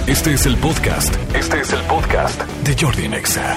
Este es el podcast de Jordi Nexa.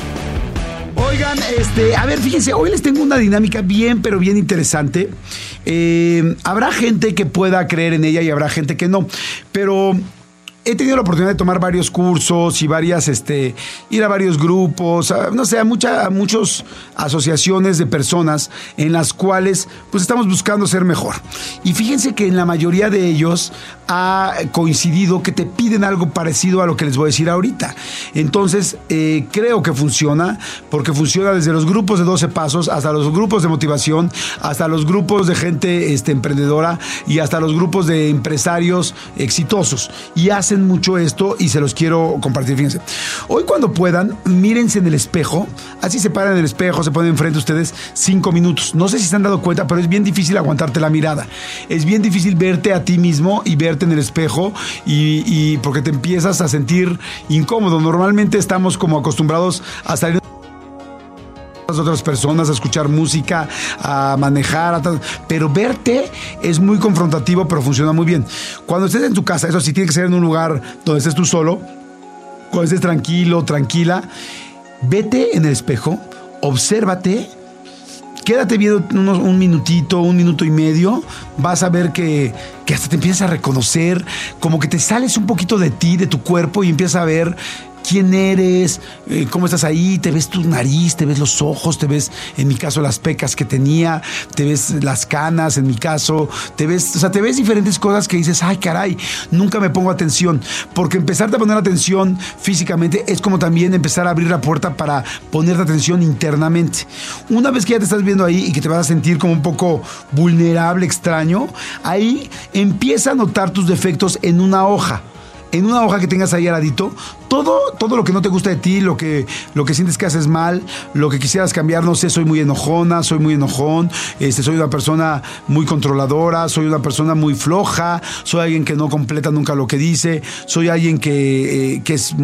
Oigan, a ver, fíjense, hoy les tengo una dinámica bien, pero bien interesante. Habrá gente que pueda creer en ella y habrá gente que no, pero he tenido la oportunidad de tomar varios cursos y ir a varios grupos, no sé, a muchas asociaciones de personas en las cuales pues estamos buscando ser mejor. Y fíjense que en la mayoría de ellos ha coincidido que te piden algo parecido a lo que les voy a decir ahorita. Entonces, creo que funciona, porque funciona desde los grupos de 12 pasos hasta los grupos de motivación, hasta los grupos de gente emprendedora y hasta los grupos de empresarios exitosos. Y hacen mucho esto y se los quiero compartir. Fíjense, hoy cuando puedan, mírense en el espejo, así se paran en el espejo, se ponen enfrente de ustedes 5 minutos. No sé si se han dado cuenta, pero es bien difícil aguantarte la mirada. Es bien difícil verte a ti mismo y verte en el espejo y porque te empiezas a sentir incómodo. Normalmente estamos como acostumbrados a salir a otras personas, a escuchar música, a manejar, pero verte es muy confrontativo, pero funciona muy bien. Cuando estés en tu casa, eso sí, tiene que ser en un lugar donde estés tú solo, cuando estés tranquilo, tranquila, vete en el espejo, obsérvate, quédate viendo un minutito, 1 minuto y medio, vas a ver que hasta te empiezas a reconocer, como que te sales un poquito de ti, de tu cuerpo, y empiezas a ver quién eres, cómo estás ahí, te ves tu nariz, te ves los ojos, te ves, en mi caso, las pecas que tenía, te ves las canas, en mi caso, te ves diferentes cosas que dices, ay, caray, nunca me pongo atención, porque empezarte a poner atención físicamente es como también empezar a abrir la puerta para ponerte atención internamente. Una vez que ya te estás viendo ahí y que te vas a sentir como un poco vulnerable, extraño, ahí empieza a notar tus defectos en una hoja. En una hoja que tengas ahí al ladito, todo lo que no te gusta de ti, lo que sientes que haces mal, lo que quisieras cambiar, no sé, soy muy enojona, soy muy enojón, soy una persona muy controladora, soy una persona muy floja, soy alguien que no completa nunca lo que dice, soy alguien que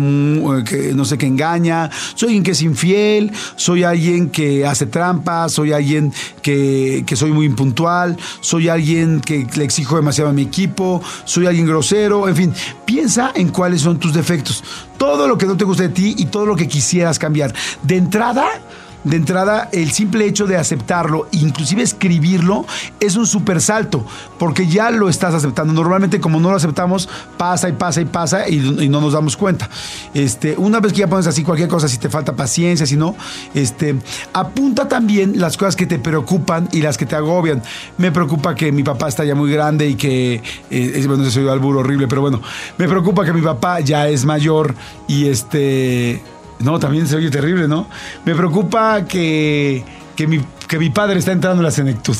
no sé, que engaña, soy alguien que es infiel, soy alguien que hace trampas, soy alguien que soy muy impuntual, soy alguien que le exijo demasiado a mi equipo, soy alguien grosero, en fin, piensa en cuáles son tus defectos, todo lo que no te gusta de ti y todo lo que quisieras cambiar. De entrada, el simple hecho de aceptarlo, inclusive escribirlo, es un súper salto, porque ya lo estás aceptando. Normalmente, como no lo aceptamos, pasa y no nos damos cuenta. Una vez que ya pones así cualquier cosa, si te falta paciencia, si no, apunta también las cosas que te preocupan y las que te agobian. Me preocupa que mi papá está ya muy grande y que, bueno, eso es un albur horrible, pero bueno, me preocupa que mi papá ya es mayor y no, también se oye terrible, ¿no? Me preocupa que mi padre está entrando en la senectud.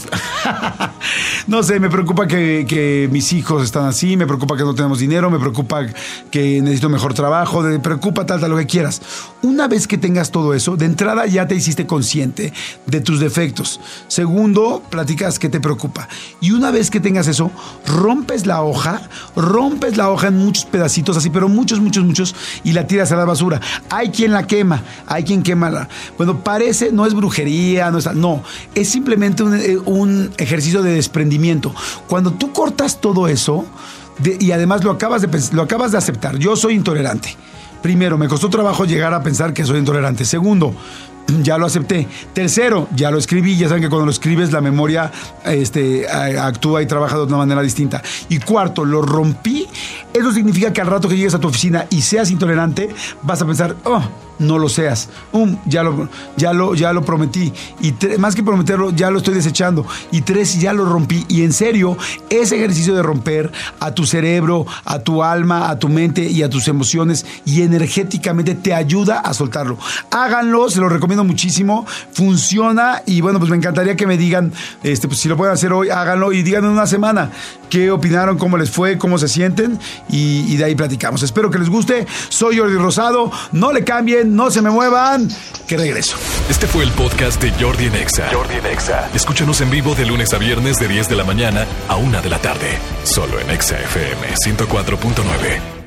No sé, me preocupa que mis hijos están así, me preocupa que no tenemos dinero, me preocupa que necesito mejor trabajo, me preocupa tal, lo que quieras. Una vez que tengas todo eso, de entrada ya te hiciste consciente de tus defectos. Segundo, platicas qué te preocupa. Y una vez que tengas eso, rompes la hoja en muchos pedacitos así, pero muchos, y la tiras a la basura. Hay quien la quema, hay quien quema bueno, no es brujería, no, es simplemente un ejercicio de desprendimiento. Cuando tú cortas todo eso, y además lo acabas de aceptar, yo soy intolerante. Primero, me costó trabajo llegar a pensar que soy intolerante. Segundo, ya lo acepté. Tercero, ya lo escribí. Ya saben que cuando lo escribes la memoria actúa y trabaja de una manera distinta. Y cuarto, lo rompí. Eso significa que al rato que llegues a tu oficina y seas intolerante, vas a pensar, no lo seas. Ya lo prometí. Y más que prometerlo, ya lo estoy desechando. Y 3, ya lo rompí. Y en serio, ese ejercicio de romper a tu cerebro, a tu alma, a tu mente y a tus emociones y energéticamente te ayuda a soltarlo. Háganlo, se lo recomiendo muchísimo. Funciona. Y bueno, pues me encantaría que me digan, pues si lo pueden hacer hoy, háganlo y digan en una semana qué opinaron, cómo les fue, cómo se sienten. Y de ahí platicamos. Espero que les guste. Soy Jordi Rosado. No le cambien, no se me muevan, que regreso. Este fue el podcast de Jordi Nexa. Escúchanos en vivo de lunes a viernes de 10 de la mañana a 1 de la tarde. Solo en Exa FM 104.9.